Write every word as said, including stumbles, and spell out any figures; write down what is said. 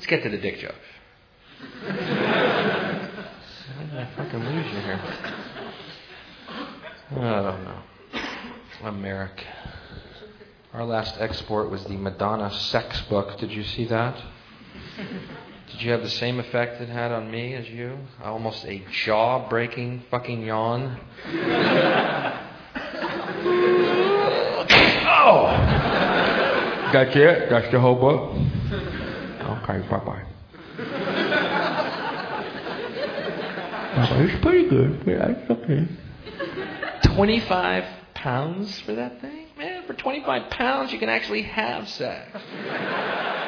Let's get to the dick jokes. How did I fucking lose you here? I don't know. America. Our last export was the Madonna sex book. Did you see that? Did you have the same effect it had on me as you? Almost a jaw-breaking fucking yawn. Oh! That's it? That's the whole book? Okay, bye-bye. Bye-bye. It's pretty good. Yeah, it's okay. twenty-five pounds for that thing? Man, for twenty-five pounds you can actually have sex.